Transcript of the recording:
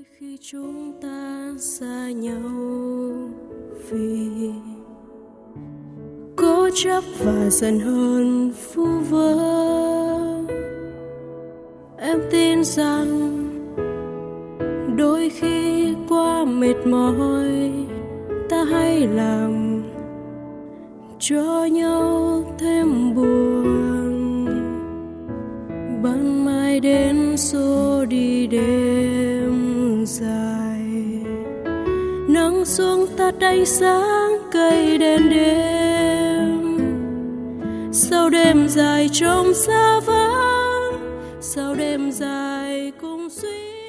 đôi khi chúng ta xa nhau vì cố chấp và giận hờn vu vơ. Em tin rằng đôi khi quá mệt mỏi, ta hãy làm cho nhau thêm buồn. Ban mai đến xô đi đêm dài, nắng xuống tắt ánh sáng cây đèn đêm. Sau đêm dài trông xa vắng, sau đêm dài cùng suy